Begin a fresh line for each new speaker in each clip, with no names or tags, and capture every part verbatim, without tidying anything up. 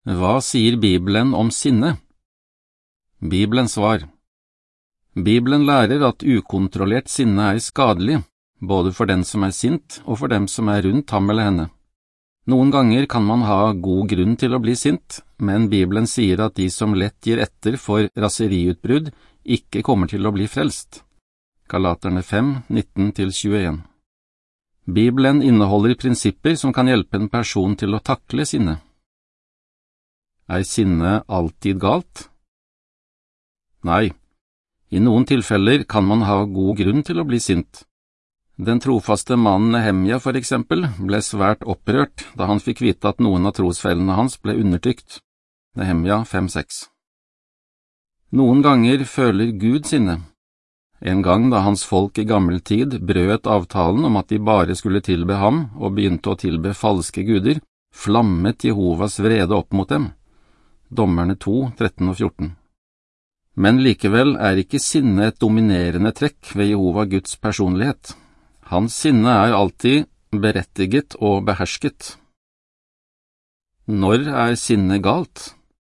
Hva sier Bibelen om sinne? Bibelens svar. Bibelen lærer at ukontrollert sinne er skadelig, både for den som er sint og for dem som er rundt ham eller henne. Noen ganger kan man ha god grunn til å bli sint, men Bibelen sier at de som lett gir etter for raseriutbrudd ikke kommer til å bli frelst. Galaterne fem, nitten til tjueen. Bibelen inneholder prinsipper som kan hjelpe en person til å takle sinne. Er sinne alltid galt? Nei. I noen tilfeller kan man ha god grunn til å bli sint. Den trofaste mannen Nehemja, for eksempel, ble svært opprørt da han fikk vite at noen av trosfellene hans ble undertrykt. Nehemja fem seks. Noen ganger føler Gud sinne. En gang da hans folk i gammel tid brøt avtalen om at de bare skulle tilbe ham og begynte å tilbe falske guder, flammet Jehovas vrede opp mot dem. Dommerne to, tretten og fjorten. Men likevel er ikke sinne et dominerende trekk ved Jehova Guds personlighet. Hans sinne er alltid berettiget og behersket. Når er sinne galt?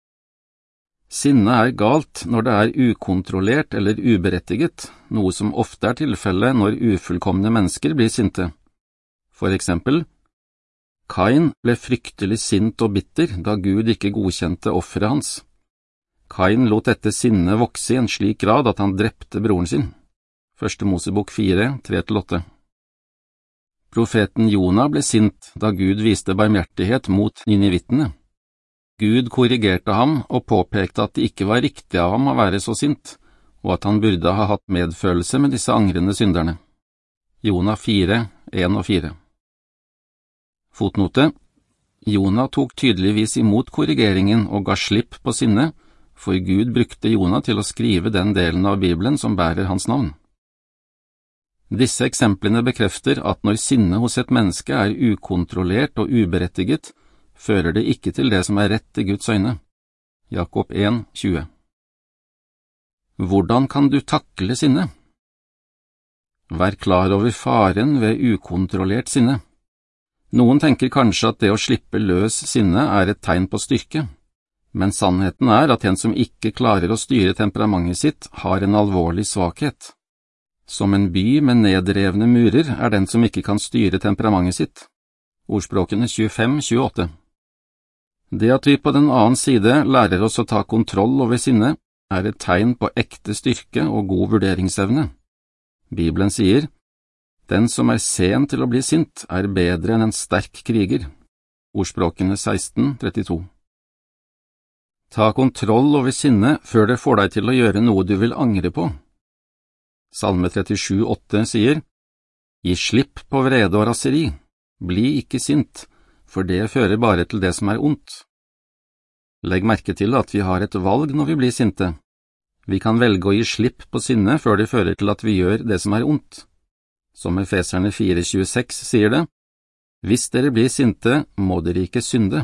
Sinne er galt når det er ukontrollert eller uberettiget, noe som ofte er tilfellet når ufullkomne mennesker blir sinte. For eksempel, Kain ble fryktelig sint og bitter da Gud ikke godkjente offeret hans. Kain lot dette sinnet vokse i en slik grad at han drepte broren sin. Første Mosebok fire, tre til åtte. Profeten Jona ble sint da Gud viste barmhjertighet mot ninivittene. Gud korrigerte ham og påpekte at det ikke var riktig av ham å være så sint, og at han burde ha hatt medfølelse med disse angrende synderne. Jona fire, en og fire. Fotnote. Jona tok tydeligvis imot korrigeringen og ga slipp på sinne, for Gud brukte Jona til å skrive den delen av Bibelen som bærer hans navn. Disse eksemplene bekrefter at når sinne hos et menneske er ukontrollert og uberettiget, fører det ikke til det som er rett i Guds øyne. Jakob en, tjue. Hvordan kan du takle sinne? Vær klar over faren ved ukontrollert sinne. Noen tenker kanskje at det å slippe løs sinne er et tegn på styrke, men sannheten er at en som ikke klarer å styre temperamentet sitt, har en alvorlig svakhet. Som en by med nedrevne murer er den som ikke kan styre temperamentet sitt. Ordspråkene tjuefem, tjueåtte. Det at vi på den annen side lærer oss å ta kontroll over sinne, er et tegn på ekte styrke og god vurderingsevne. Bibelen sier, den som er sen til å bli sint, er bedre enn en sterk kriger. Ordspråkene seksten, trettito. Ta kontroll over sinne før det får deg til å gjøre noe du vil angre på. Salme trettisju, åtte sier, gi slipp på vrede og raseri, bli ikke sint, for det fører bare til det som er ondt. Legg merke til at vi har et valg når vi blir sinte. Vi kan velge å gi slipp på sinne før det fører til at vi gjør det som er ondt. Som Efeserne fire, tjueseks sier det, hvis dere blir sinte, må dere ikke synde.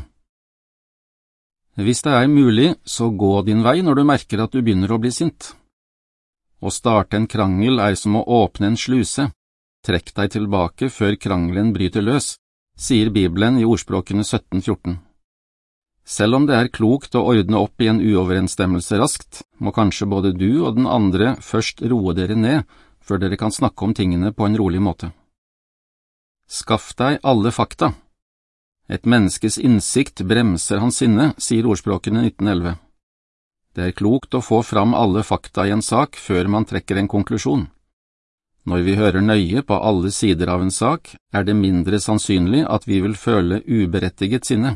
Hvis det er mulig, så gå din vei når du merker at du begynner å bli sint. Å starte en krangel er som å åpne en sluse. Trekk deg tilbake før krangelen bryter løs, sier Bibelen i ordspråkene sytten fjorten. Selv om det er klokt å ordne opp i en uoverensstemmelse raskt, må kanskje både du og den andre først roe dere ned, før dere kan snakke om tingene på en rolig måte. Skaff deg alle fakta. Et menneskes innsikt bremser hans sinne, sier ordspråkene nitten elleve. Det er klokt å få fram alle fakta i en sak før man trekker en konklusjon. Når vi hører nøye på alle sider av en sak, er det mindre sannsynlig at vi vil føle uberettiget sinne.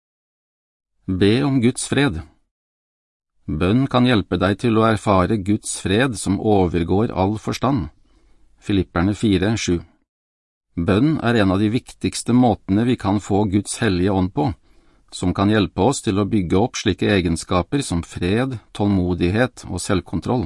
Be om Guds fred. Bønn kan hjelpe deg til å erfare Guds fred som overgår all forstand. Filipperne fire, sju. Bønn er en av de viktigste måtene vi kan få Guds hellige ånd på, som kan hjelpe oss til å bygge opp slike egenskaper som fred, tålmodighet og selvkontroll.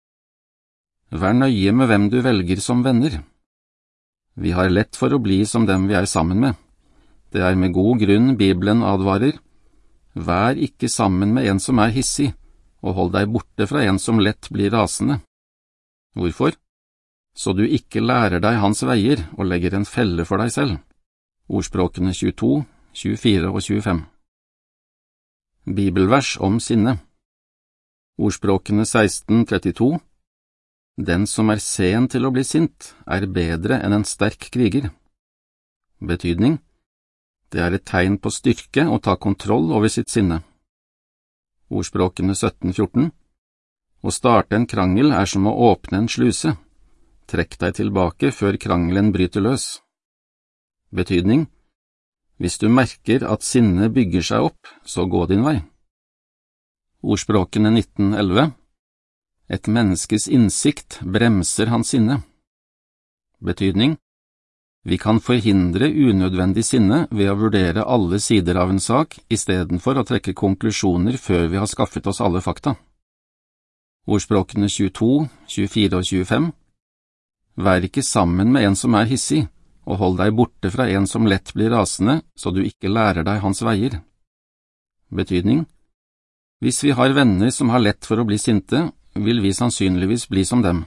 Vær nøye med hvem du velger som venner. Vi har lett for å bli som dem vi er sammen med. Det er med god grunn Bibelen advarer. Vær ikke sammen med en som er hissig, og hold deg borte fra en som lett blir rasende. Hvorfor? Så du ikke lærer deg hans veier og legger en felle for deg selv. Ordspråkene tjueto, tjuefire og tjuefem. Bibelvers om sinne. Ordspråkene seksten trettito. Den som er sen til å bli sint, er bedre enn en sterk kriger. Betydning: det er et tegn på styrke å ta kontroll over sitt sinne. Ordspråkene sytten fjorten. Å starte en krangel er som å åpne en sluse. Trekk deg tilbake før krangelen bryter løs. Betydning: hvis du merker at sinnet bygger seg opp, så gå din vei. Ordspråkene nitten elleve. Et menneskes innsikt bremser hans sinne. Betydning: vi kan forhindre unødvendig sinne ved å vurdere alle sider av en sak i stedet for å trekke konklusjoner før vi har skaffet oss alle fakta. Ordspråkene tjueto, tjuefire og tjuefem. Vær ikke sammen med en som er hissig, og hold deg borte fra en som lett blir rasende, så du ikke lærer deg hans veier. Betydning: hvis vi har venner som har lett for å bli sinte, vil vi sannsynligvis bli som dem.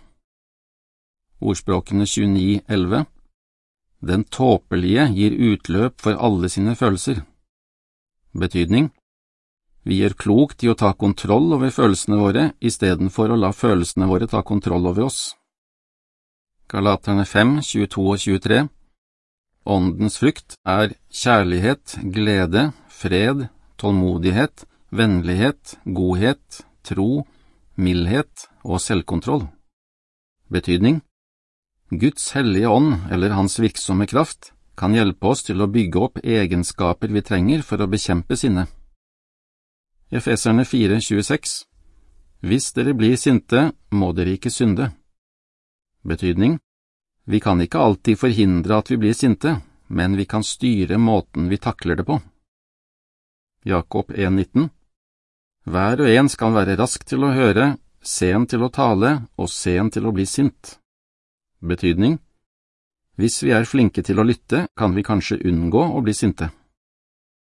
Ordspråkene tjueni elleve. Den tåpelige gir utløp for alle sine følelser. Betydning: vi gjør klokt i å ta kontroll over følelsene våre i stedet for å la følelsene våre ta kontroll over oss. Galaterne fem, tjueto og tjuetre. Åndens frukt er kjærlighet, glede, fred, tålmodighet, vennlighet, godhet, tro, mildhet og selvkontroll. Betydning: Guds hellige ånd, eller hans virksomme kraft, kan hjelpe oss til å bygge opp egenskaper vi trenger for å bekjempe sinne. Efeserne fire tjueseks. Hvis dere blir sinte, må dere ikke synde. Betydning: vi kan ikke alltid forhindre at vi blir sinte, men vi kan styre måten vi takler det på. Jakob en nitten. Hver og en skal være rask til å høre, sen til å tale og sen til å bli sint. Betydning: hvis vi er flinke til å lytte, kan vi kanskje unngå å bli sinte.